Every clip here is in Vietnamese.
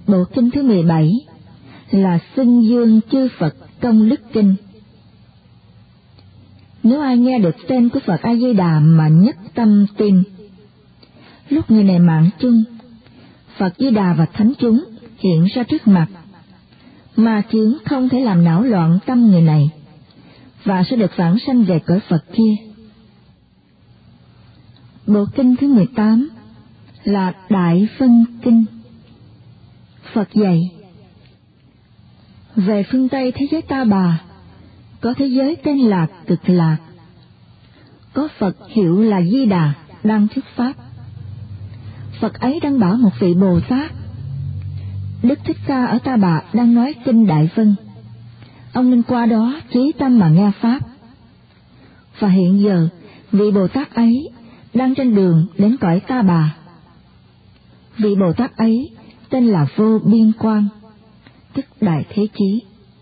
Bộ kinh thứ 17 là xưng dương chư Phật công đức kinh. Nếu ai nghe được tên của Phật A Di Đà mà nhất tâm tin, lúc người này mạng chung, Phật Di Đà và thánh chúng hiện ra trước mặt, mà chướng không thể làm não loạn tâm người này, và sẽ được vãng sanh về cõi Phật kia. Bộ kinh thứ 18 là Đại Phân Kinh. Phật dạy: về phương Tây thế giới Ta Bà, có thế giới tên là Cực Lạc, có Phật hiệu là Di Đà đang thuyết pháp. Phật ấy đang bảo một vị Bồ Tát. Đức Thích Ca ở Ta Bà đang nói kinh Đại Phân. Ông nên qua đó trí tâm mà nghe pháp. Và hiện giờ vị Bồ Tát ấy đang trên đường đến cõi Ta Bà. Vị Bồ Tát ấy tên là Vô Biên Quang, tức Đại Thế Chí.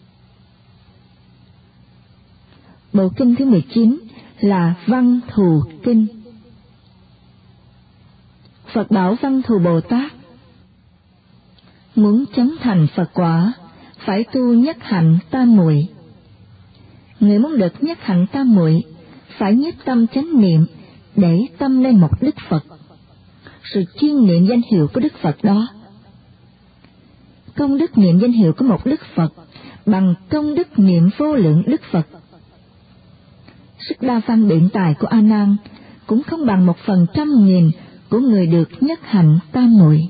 Bộ kinh thứ 19 là Văn Thù Kinh. Phật bảo Văn Thù Bồ Tát: muốn chóng thành Phật quả, phải tu nhất hạnh tam muội. Người muốn được nhất hạnh tam muội, phải nhiếp tâm chánh niệm để tâm lên một Đức Phật, sự chuyên niệm danh hiệu của Đức Phật đó. Công đức niệm danh hiệu của một Đức Phật bằng công đức niệm vô lượng Đức Phật. Sức đa văn biện tài của A Nan cũng không bằng 1/100.000 của người được nhất hạnh tam muội.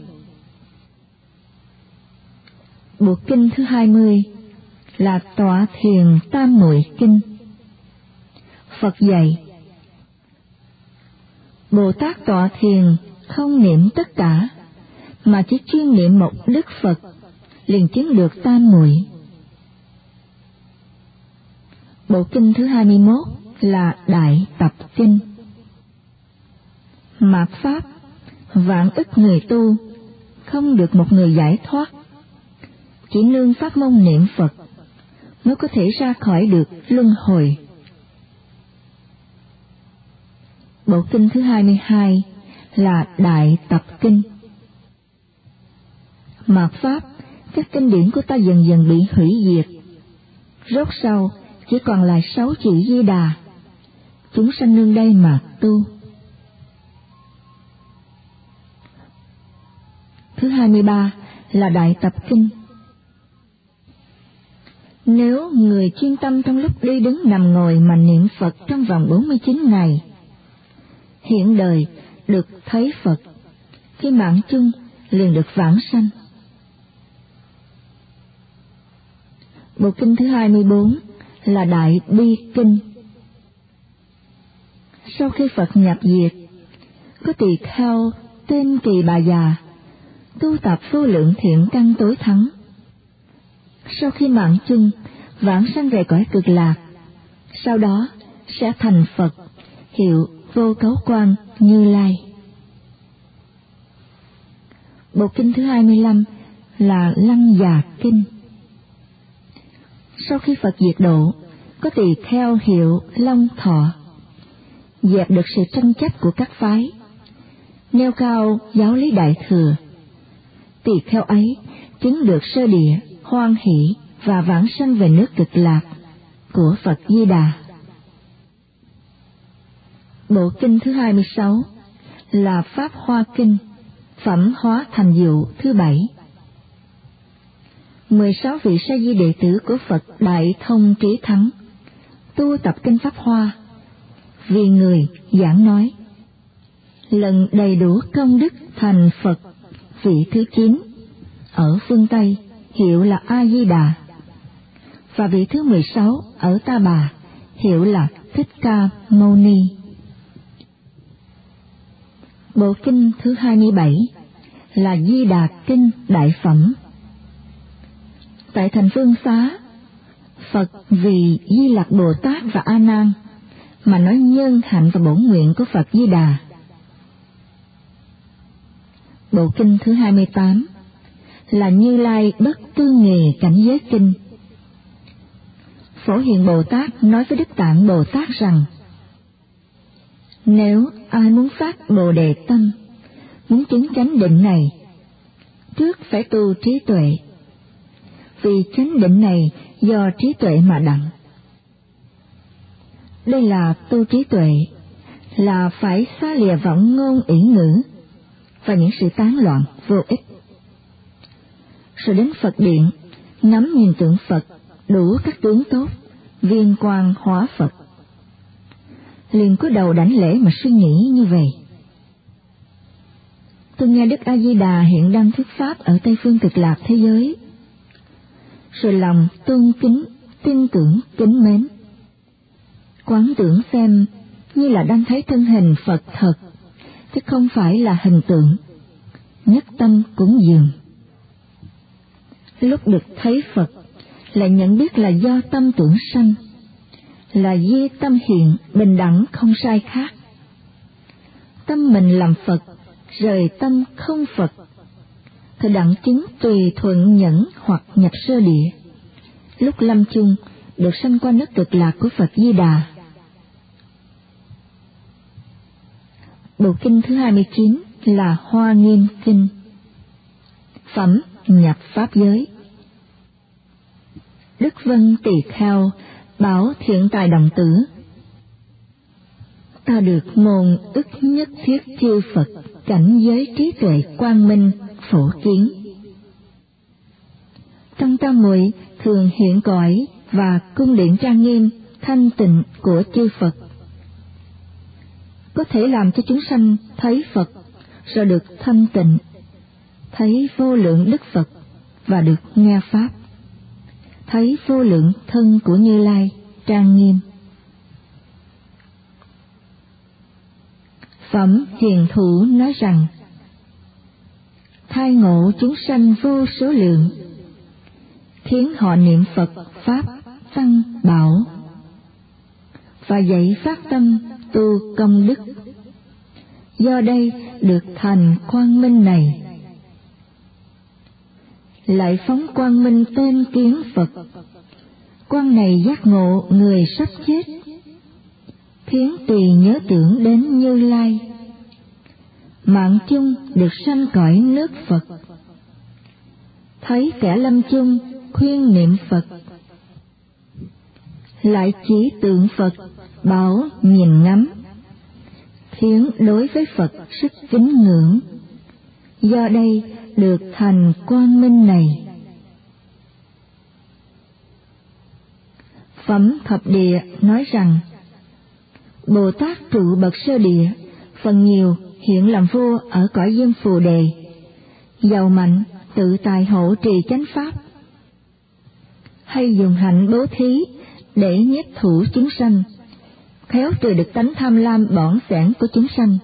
Bộ kinh thứ 20 là Tọa Thiền Tam Muội Kinh. Phật dạy: Bồ Tát tọa thiền không niệm tất cả, mà chỉ chuyên niệm một Đức Phật, liền chứng được tam muội. Bộ kinh thứ 21 là Đại Tập Kinh. Mạt pháp, vạn ức người tu, không được một người giải thoát. Chỉ nương pháp môn niệm Phật mới có thể ra khỏi được luân hồi. Bộ kinh thứ 22 là Đại Tập Kinh. Mạt pháp, các kinh điển của ta dần dần bị hủy diệt. Rốt sau chỉ còn lại 6 chữ Di Đà. Chúng sanh nương đây mà tu. Thứ 23 là Đại Tập Kinh. Nếu người chuyên tâm trong lúc đi đứng nằm ngồi mà niệm Phật trong vòng 49 ngày, hiện đời được thấy Phật, khi mạng chung liền được vãng sanh. Bộ kinh thứ 24 là Đại Bi Kinh. Sau khi Phật nhập diệt, có tỳ kheo tên Kỳ Bà Già tu tập vô lượng thiện căn tối thắng. Sau khi mạng chung vãng sanh về cõi Cực Lạc, sau đó sẽ thành Phật hiệu Vô Cấu Quang Như Lai. Bộ kinh thứ 25 là Lăng Già Kinh. Sau khi Phật diệt độ, có tỳ kheo hiệu Long Thọ dẹp được sự tranh chấp của các phái, nêu cao giáo lý Đại Thừa. Tỳ kheo ấy chứng được sơ địa, hoan hỷ và vãng sanh về nước Cực Lạc của Phật Di Đà. Bộ kinh thứ 26 là Pháp Hoa Kinh, phẩm hóa thành dụ thứ 7. 16 vị sa di đệ tử của Phật Đại Thông Trí Thắng tu tập kinh Pháp Hoa, vì người giảng nói. Lần đầy đủ công đức thành Phật vị thứ 9 ở phương Tây hiệu là A Di Đà, và vị thứ 16 ở Ta Bà hiệu là Thích Ca Mâu Ni. Bộ kinh thứ 27 là Di Đà Kinh Đại Phẩm. Tại thành Phương Xá, Phật vì Di Lặc Bồ Tát và A Nan mà nói nhân hạnh và bổn nguyện của Phật Di Đà. Bộ kinh thứ 28 là Như Lai Bất Tư Nghì Cảnh Giới Kinh. Phổ Hiền Bồ Tát nói với Đức Tạng Bồ Tát rằng: nếu ai muốn phát Bồ Đề tâm, muốn chứng chánh định này, trước phải tu trí tuệ, vì chánh định này do trí tuệ mà đặng. Đây là tu trí tuệ, là phải xa lìa vọng ngôn ủy ngữ và những sự tán loạn vô ích. Rồi đến Phật điện, ngắm nhìn tượng Phật đủ các tướng tốt, viên quang hóa Phật. Liền cúi đầu đảnh lễ mà suy nghĩ như vậy: tôi nghe Đức A Di Đà hiện đang thuyết pháp ở Tây phương Cực Lạc thế giới, rồi lòng tôn kính, tin tưởng, kính mến. Quán tưởng xem như là đang thấy thân hình Phật thật, chứ không phải là hình tượng, nhất tâm cúng dường. Lúc được thấy Phật, lại nhận biết là do tâm tưởng sanh, là di tâm hiện, bình đẳng không sai khác. Tâm mình làm Phật, rời tâm không Phật, thì đặng chứng tùy thuận nhẫn hoặc nhập sơ địa, lúc lâm chung được sanh qua nước Cực Lạc của Phật Di Đà. Bộ kinh thứ 29 là Hoa Nghiêm Kinh. Phẩm nhập pháp giới. Đức Vân Tỳ Kheo bảo Thiện Tài Đồng Tử: ta được môn ức nhất thiết chư Phật cảnh giới trí tuệ quang minh phổ kiến. Trong tam muội thường hiện cõi và cung điện trang nghiêm thanh tịnh của chư Phật, có thể làm cho chúng sanh thấy Phật rồi được thanh tịnh, thấy vô lượng đức Phật và được nghe pháp, thấy vô lượng thân của Như Lai trang nghiêm. Phẩm Hiền Thủ nói rằng: khai ngộ chúng sanh vô số lượng, khiến họ niệm Phật pháp tăng bảo, và dạy phát tâm tu công đức, do đây được thành quang minh này. Lại phóng quang minh tên kiến Phật, quang này giác ngộ người sắp chết, khiến tùy nhớ tưởng đến Như Lai, mạng chung được sanh cõi nước Phật. Thấy kẻ lâm chung khuyên niệm Phật, lại chỉ tượng Phật bảo nhìn ngắm, khiến đối với Phật sức kính ngưỡng, do đây được thành quang minh này. Phẩm Thập Địa nói rằng: Bồ Tát trụ bậc sơ địa, phần nhiều hiện làm vua ở cõi Diêm Phù Đề, giàu mạnh tự tài hộ trì chánh pháp, hay dùng hạnh bố thí để nhiếp thủ chúng sanh, khéo trừ được tánh tham lam bỏn sẻn của chúng sanh.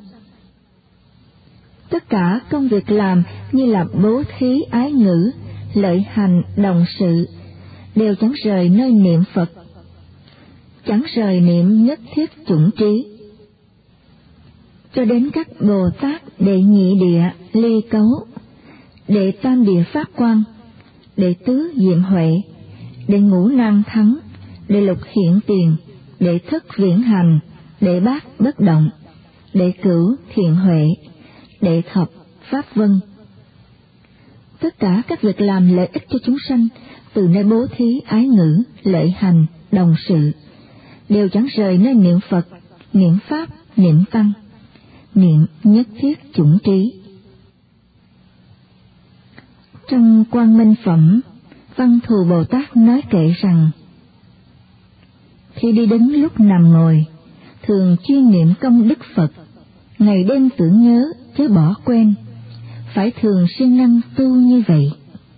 Tất cả công việc làm như là bố thí, ái ngữ, lợi hành, đồng sự, đều chẳng rời nơi niệm Phật, chẳng rời niệm nhất thiết chủng trí. Cho đến các Bồ Tát đệ nhị địa ly cấu, đệ tam địa pháp quan, đệ tứ diệm huệ, đệ ngũ nan thắng, đệ lục hiện tiền, đệ thất viễn hành, đệ bát bất động, đệ cửu thiện huệ, đệ thập pháp vân. Tất cả các việc làm lợi ích cho chúng sanh, từ nơi bố thí, ái ngữ, lợi hành, đồng sự, đều chẳng rời nơi niệm Phật, niệm pháp, niệm tăng, niệm nhất thiết chủng trí. Trong Quang Minh Phẩm, Văn Thù Bồ Tát nói kệ rằng: khi đi đứng lúc nằm ngồi, thường chuyên niệm công đức Phật, ngày đêm tưởng nhớ chớ bỏ quên, phải thường siêng năng tu như vậy.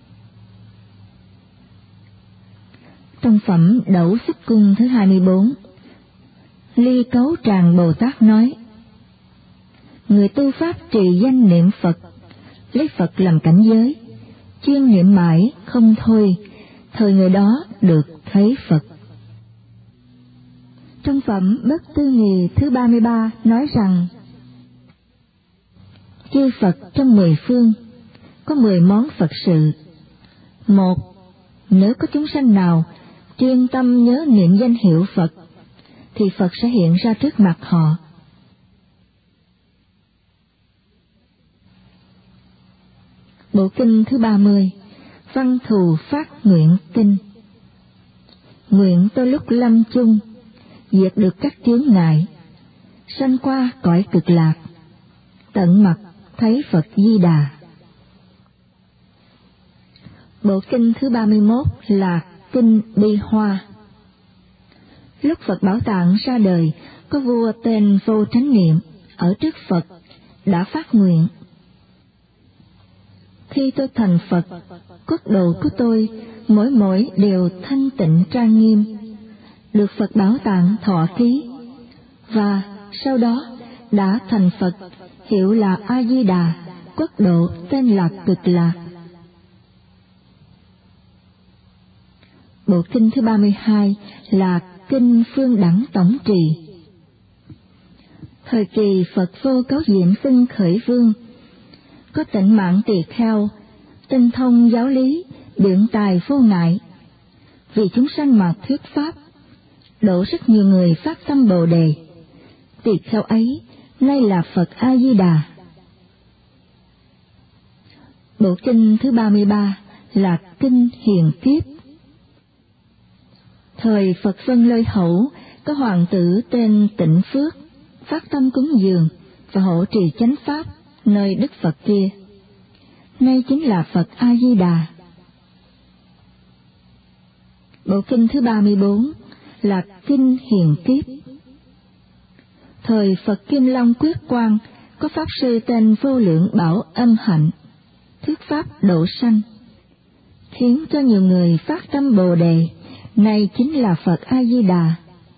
Trong phẩm Đẩu Xích Cung thứ 24, Ly Cấu Tràng Bồ Tát nói: người tu pháp trì danh niệm Phật, lấy Phật làm cảnh giới, chuyên niệm mãi không thôi, thời người đó được thấy Phật. Trong phẩm Bất Tư Nghì thứ 33 nói rằng: chư Phật trong 10 phương có 10 món Phật sự. Một, nếu có chúng sanh nào chuyên tâm nhớ niệm danh hiệu Phật, thì Phật sẽ hiện ra trước mặt họ. Bộ kinh thứ 30, Văn Thù Phát Nguyện Kinh. Nguyện tôi lúc lâm chung, diệt được các chướng ngại, sanh qua cõi cực lạc, tận mặt thấy Phật Di Đà. Bộ kinh thứ 31 là Kinh Bi Hoa. Lúc Phật Bảo Tạng ra đời, có vua tên Vô Chánh Niệm ở trước Phật đã phát nguyện: khi tôi thành Phật, quốc độ của tôi mỗi đều thanh tịnh trang nghiêm, được Phật Bảo Tạng thọ ký, và sau đó đã thành Phật, hiệu là A Di Đà, quốc độ tên là Cực Lạc. Bộ kinh thứ 32 là Kinh Phương Đẳng Tổng Trì. Thời kỳ Phật Vô Cấu Diệm Xưng Khởi Vương, có Tịnh Mạng Tỳ Kheo, tinh thông giáo lý, biện tài vô ngại, vì chúng sanh mà thuyết pháp, độ rất nhiều người phát tâm Bồ Đề. Tỳ Kheo ấy nay là Phật A Di Đà. Bộ kinh thứ 33 là Kinh Hiền Kiếp. Thời Phật Vân Lôi Hậu, có hoàng tử tên Tịnh Phước phát tâm cúng dường và hộ trì chánh pháp nơi Đức Phật kia, nay chính là Phật A Di Đà. Bộ kinh thứ 34 là Kinh Hiền Kiếp. Thời Phật Kim Long Quyết Quang, có pháp sư tên Vô Lượng Bảo Âm Hạnh thuyết pháp độ sanh, khiến cho nhiều người phát tâm Bồ Đề, nay chính là Phật A Di Đà.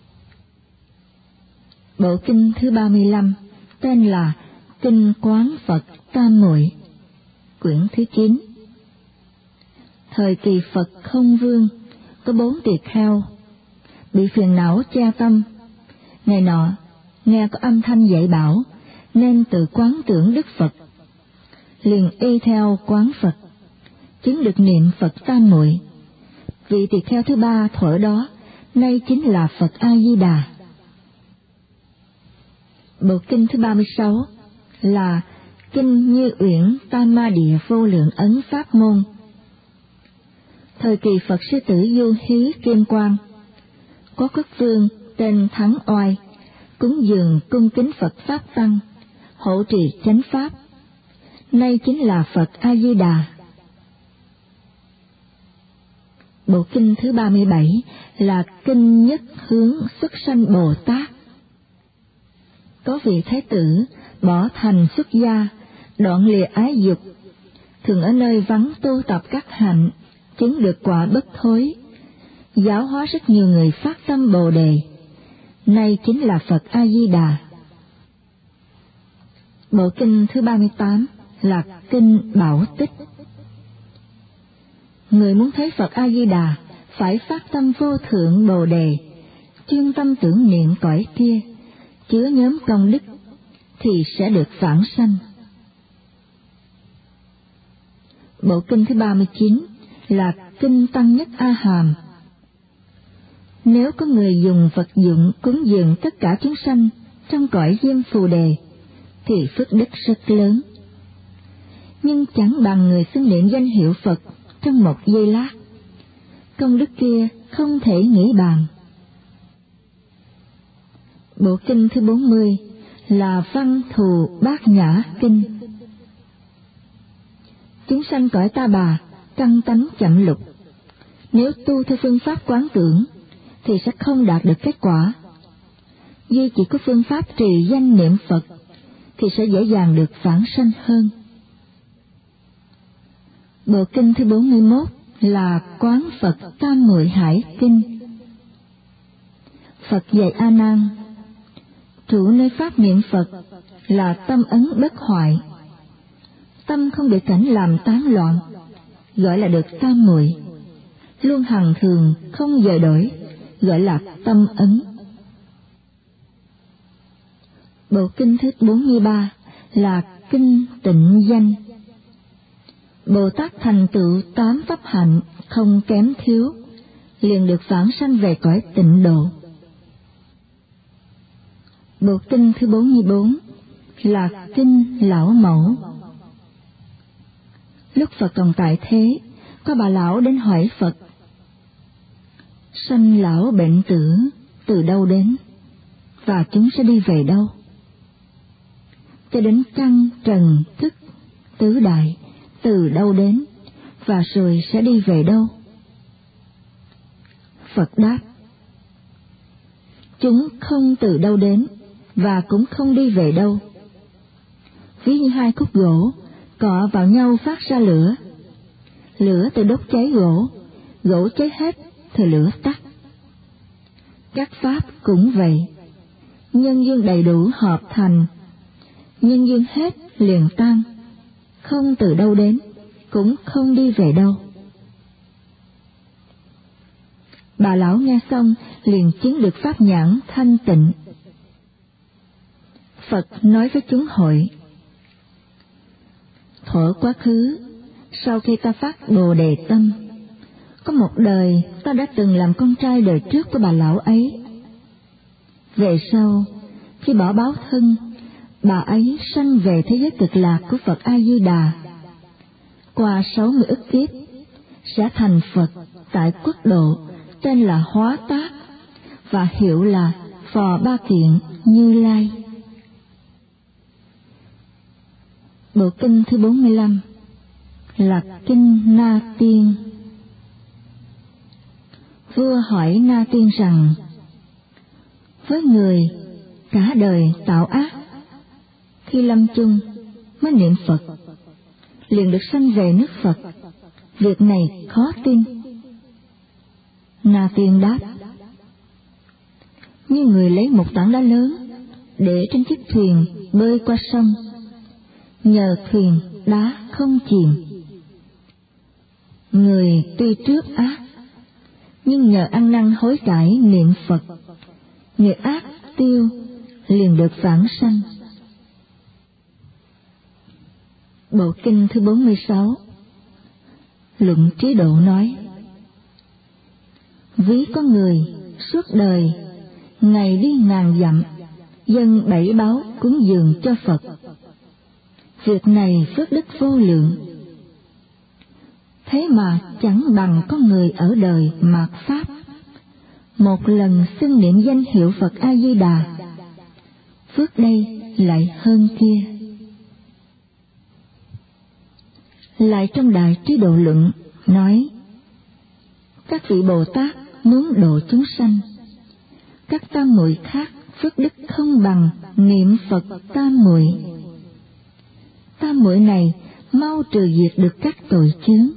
Bộ kinh thứ 35 tên là Kinh Quán Phật Tam Muội, quyển thứ 9. Thời kỳ Phật Không Vương, có 4 tỳ kheo bị phiền não che tâm. Ngày nọ nghe có âm thanh dạy bảo, nên tự quán tưởng Đức Phật, liền y theo quán Phật, chứng được niệm Phật Tam Muội. Vị tỳ kheo thứ 3 thuở đó nay chính là Phật A Di Đà. Bộ kinh thứ 36 là Kinh Như Uyển Tam Ma Địa Vô Lượng Ấn Pháp Môn. Thời kỳ Phật Sư Tử Du Hí Kim Quang, có quốc vương tên Thắng Oai cúng dường cung kính Phật Pháp Tăng, hộ trì chánh pháp, nay chính là Phật A Di Đà. Bộ kinh thứ 37 là Kinh Nhất Hướng Xuất Sanh Bồ Tát. Có vị thái tử bỏ thành xuất gia, đoạn lìa ái dục, thường ở nơi vắng tu tập các hạnh, chứng được quả bất thối, giáo hóa rất nhiều người phát tâm Bồ Đề, nay chính là Phật A Di Đà. Bộ kinh thứ 38 là Kinh Bảo Tích. Người muốn thấy Phật A Di Đà phải phát tâm vô thượng Bồ Đề, chuyên tâm tưởng niệm cõi kia, chứa nhóm công đức, thì sẽ được vãng sanh. Bộ kinh thứ 39 là Kinh Tăng Nhất A Hàm. Nếu có người dùng vật dụng cúng dường tất cả chúng sanh trong cõi Diêm Phù Đề, thì phước đức rất lớn, nhưng chẳng bằng người xưng niệm danh hiệu Phật trong một giây lát, công đức kia không thể nghĩ bàn. Bộ kinh thứ 40 là Văn Thù Bát Nhã Kinh. Chúng sanh cõi Ta Bà căn tánh chậm lục, nếu tu theo phương pháp quán tưởng thì sẽ không đạt được kết quả. Duy chỉ có phương pháp trì danh niệm Phật thì sẽ dễ dàng được vãng sanh hơn. Bộ kinh thứ 41 là Quán Phật Tam Muội Hải Kinh. Phật dạy A Nan: trụ nơi pháp niệm Phật là tâm ấn bất hoại, tâm không bị cảnh làm tán loạn, gọi là được tam muội, luôn hằng thường không dời đổi, gọi là tâm ấn. Bộ kinh thứ 43 là Kinh Tịnh Danh. Bồ Tát thành tựu 8 pháp hạnh không kém thiếu, liền được vãng sanh về cõi tịnh độ. Bộ kinh thứ 44 là Kinh Lão Mẫu. Lúc Phật còn tại thế, có bà lão đến hỏi Phật: sanh lão bệnh tử từ đâu đến, và chúng sẽ đi về đâu? Cho đến căn trần thức tứ đại từ đâu đến, và rồi sẽ đi về đâu? Phật đáp: chúng không từ đâu đến, và cũng không đi về đâu. Ví như hai khúc gỗ cọ vào nhau phát ra lửa. Lửa tự đốt cháy gỗ, gỗ cháy hết thì lửa tắt. Các pháp cũng vậy, nhân duyên đầy đủ hợp thành, nhân duyên hết liền tan, không từ đâu đến, cũng không đi về đâu. Bà lão nghe xong liền chứng được pháp nhãn thanh tịnh. Phật nói với chúng hội: thuở quá khứ, sau khi ta phát Bồ Đề tâm, có một đời ta đã từng làm con trai đời trước của bà lão ấy. Về sau, khi bỏ báo thân, bà ấy sanh về thế giới cực lạc của Phật A Di Đà. Qua 60 ức kiếp sẽ thành Phật tại quốc độ tên là Hóa Tác, và hiệu là Phò Ba Kiện Như Lai. Bộ kinh thứ 45 là kinh Na Tiên. Vua hỏi Na Tiên rằng: với người cả đời tạo ác, khi lâm chung mới niệm Phật, liền được sanh về nước Phật, việc này khó tin. Na Tiên đáp: như người lấy một tảng đá lớn để trên chiếc thuyền bơi qua sông, nhờ thuyền đá không chìm. Người tuy trước ác, nhưng nhờ ăn năn hối cải niệm Phật, nghiệp ác tiêu, liền được vãng sanh. Bộ kinh thứ 46 Luận Trí Độ nói: ví có người suốt đời ngày đi ngàn dặm, dâng 7 báu cúng dường cho Phật. Việc này phước đức vô lượng. Thế mà chẳng bằng có người ở đời mạt pháp, một lần xưng niệm danh hiệu Phật A Di Đà, phước đây lại hơn kia. Lại trong Đại Trí Độ Luận nói: các vị Bồ Tát muốn độ chúng sanh, các tam muội khác phước đức không bằng niệm Phật tam muội. Tam muội này mau trừ diệt được các tội chướng.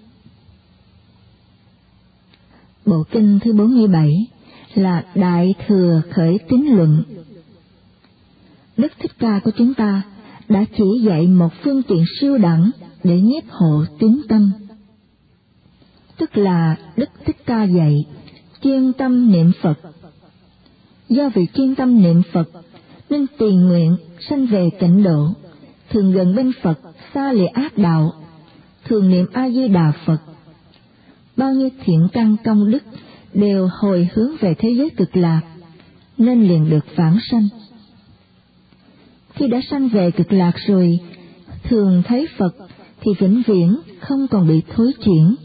Bộ kinh thứ 47 là Đại Thừa Khởi Tín Luận. Đức Thích Ca của chúng ta đã chỉ dạy một phương tiện siêu đẳng để nhiếp hộ tín tâm. Tức là Đức Thích Ca dạy chuyên tâm niệm Phật. Do vì chuyên tâm niệm Phật nên tùy nguyện sanh về tịnh độ, thường gần bên Phật, xa lìa ác đạo, thường niệm A Di Đà Phật. Bao nhiêu thiện căn công đức đều hồi hướng về thế giới cực lạc, nên liền được vãng sanh. Khi đã sanh về cực lạc rồi, thường thấy Phật thì vĩnh viễn không còn bị thối chuyển.